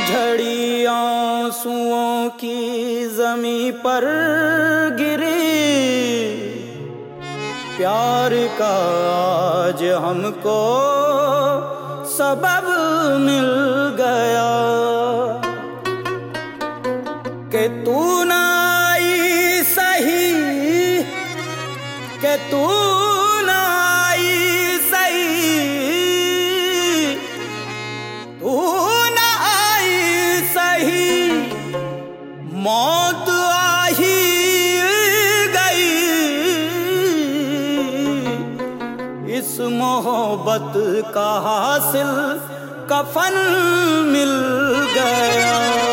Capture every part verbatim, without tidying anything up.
झड़ी आंसुओं की ज़मीं पर गिरी, प्यार का आज हमको सबब मिल गया कि तू ना आई सही, कि तू ना आई सही, तू ना आई सही, मौत आ ही गई। इस मोहब्बत का हासिल कफन मिल गया।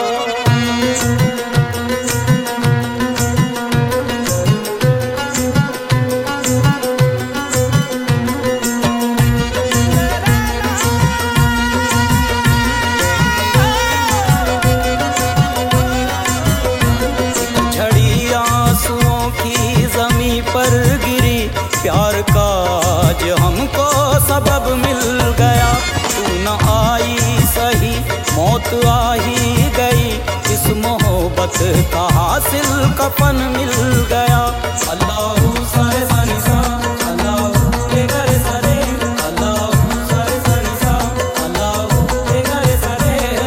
पर गिरी, प्यार का आज हमको सबब मिल गया। तू न आई सही, मौत आ ही गई। इस मोहब्बत का हासिल कफन मिल गया। अल्लाहू सरे सनी सा, अल्लाहू रे गरे सरे, अल्लाहू सरे सनी सा, अल्लाहू रे गरे सरे।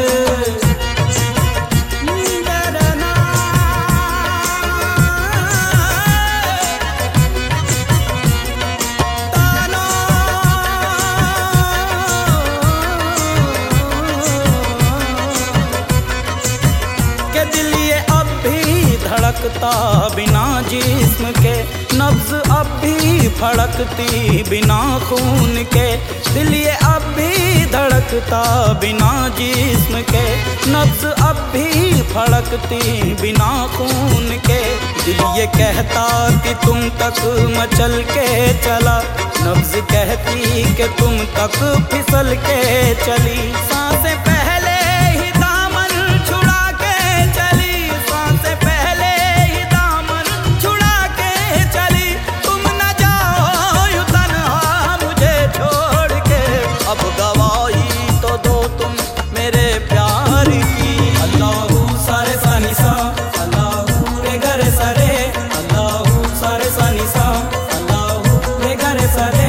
धड़कता बिना जिस्म के, नब्ज अब भी फड़कती बिना खून के। दिल ये अब भी धड़कता बिना जिस्म के, नब्ज अब भी फड़कती बिना खून के। दिल ये कहता कि तुम तक मचल के चला, नब्ज कहती कि तुम तक फिसल के चली। सांसें पहले ही दामन छुड़ा के चली, सांसें पहले अब गवाही तो दो तुम मेरे प्यार की। अल्लाहू सरे सनी सा, अल्लाहू रे गरे सरे, अल्लाहू सरे सनी सा, अल्लाहू रे गरे सरे।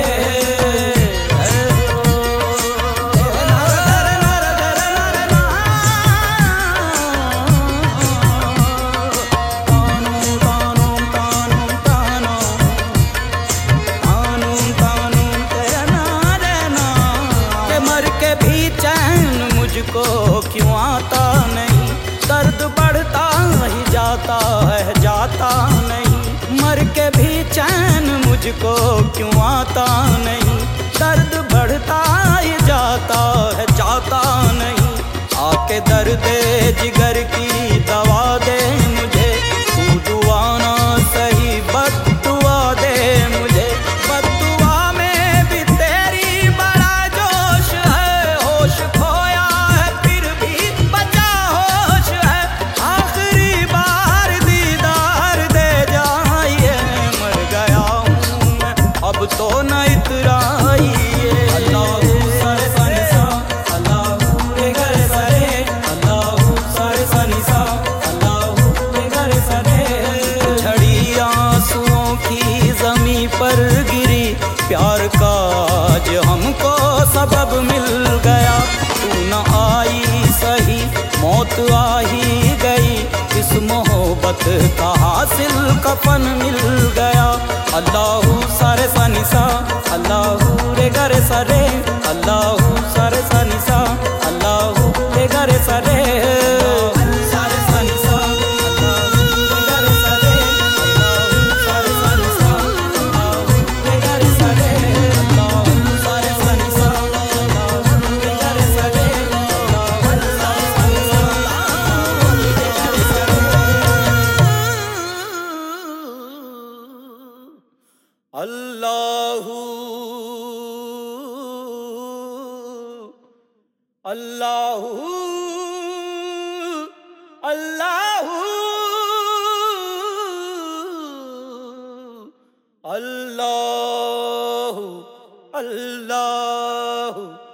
मुझको क्यों आता नहीं, दर्द बढ़ता ही जाता है जाता नहीं। मर के भी चैन मुझको क्यों आता नहीं, दर्द बढ़ता ही जाता है जाता नहीं। आके दर्द जिगर की दवा दे मुझे, तू दुआ ना सही बद्दुआ दे मुझे। बद्दुआ में भी तेरी बड़ा जोश है, होश खोया तो न इतराइए। अल्लाहू सरे सनी सा, अल्लाहू रे गरे सरे, अल्लाहू सरे सनी सा, अल्लाहू रे गरे सरे। झड़ी आंसुओं की ज़मीं पर गिरी, प्यार का आज हमको सबब मिल गया। तू न आई सही, मौत आ ही गई। इस मोहब्बत का हासिल कफन मिल गया। अल्लाहू सरे सनी सा, अल्लाहू रे गरे सरे, अल्लाहू सरे सनी सा, अल्लाहू रे गरे सरे। अल्लाहू अल्लाहू अल्लाहू अल्लाहू अल्लाहू